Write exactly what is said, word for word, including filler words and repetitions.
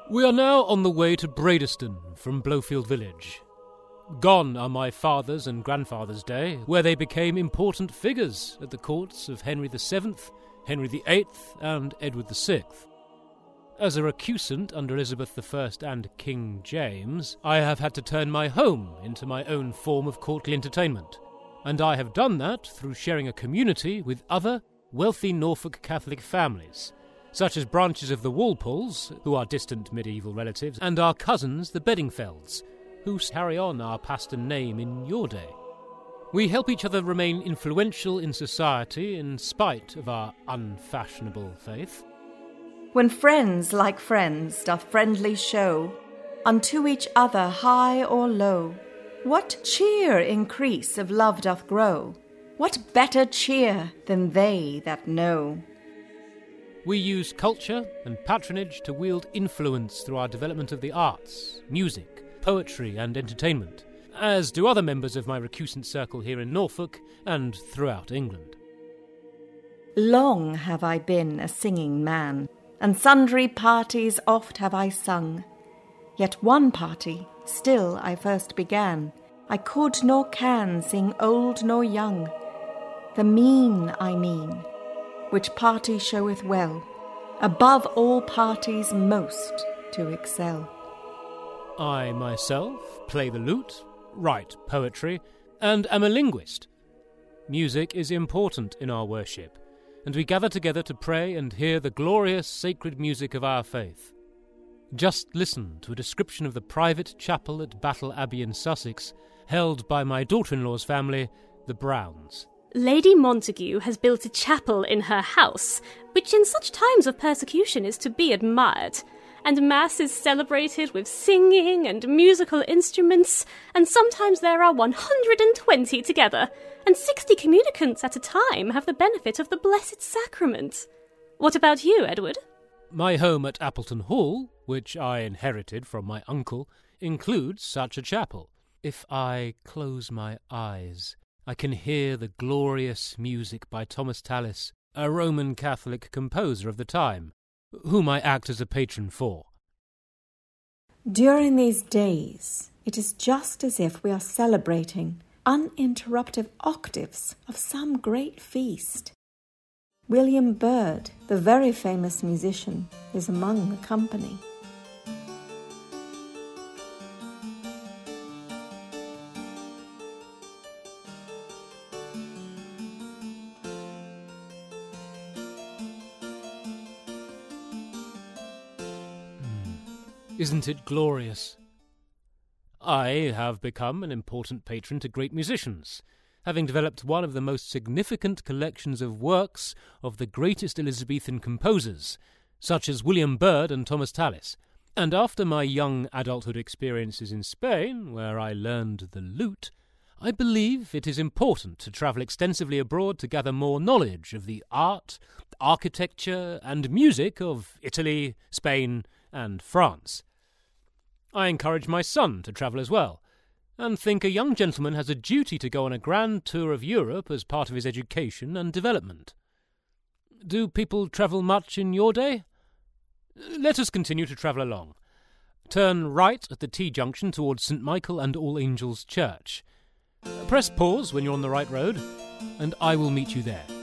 We are now on the way to Bradeston from Blowfield Village. Gone are my father's and grandfather's day, where they became important figures at the courts of Henry the Seventh, Henry the Eighth, and Edward the Sixth. As a recusant under Elizabeth the First and King James, I have had to turn my home into my own form of courtly entertainment, and I have done that through sharing a community with other wealthy Norfolk Catholic families, such as branches of the Walpoles, who are distant medieval relatives, and our cousins, the Beddingfelds, who carry on our Paston name in your day. We help each other remain influential in society in spite of our unfashionable faith. When friends like friends doth friendly show unto each other high or low, what cheer increase of love doth grow? What better cheer than they that know? We use culture and patronage to wield influence through our development of the arts, music, poetry and entertainment, as do other members of my recusant circle here in Norfolk and throughout England. Long have I been a singing man, and sundry parties oft have I sung. Yet one party still I first began, I could nor can sing old nor young. The mean I mean, which party showeth well, above all parties most to excel. I myself play the lute, write poetry, and am a linguist. Music is important in our worship, and we gather together to pray and hear the glorious sacred music of our faith. Just listen to a description of the private chapel at Battle Abbey in Sussex, held by my daughter-in-law's family, the Browns. Lady Montague has built a chapel in her house, which in such times of persecution is to be admired, and Mass is celebrated with singing and musical instruments, and sometimes there are one hundred and twenty together, and sixty communicants at a time have the benefit of the Blessed Sacrament. What about you, Edward? My home at Appleton Hall, which I inherited from my uncle, includes such a chapel. If I close my eyes, I can hear the glorious music by Thomas Tallis, a Roman Catholic composer of the time, whom I act as a patron for. During these days, it is just as if we are celebrating uninterrupted octaves of some great feast. William Byrd, the very famous musician, is among the company. Isn't it glorious? I have become an important patron to great musicians, having developed one of the most significant collections of works of the greatest Elizabethan composers, such as William Byrd and Thomas Tallis. And after my young adulthood experiences in Spain, where I learned the lute, I believe it is important to travel extensively abroad to gather more knowledge of the art, architecture, and music of Italy, Spain, and France. I encourage my son to travel as well, and think a young gentleman has a duty to go on a grand tour of Europe as part of his education and development. Do people travel much in your day? Let us continue to travel along. Turn right at the T-junction towards Saint Michael and All Angels Church. Press pause when you're on the right road, and I will meet you there.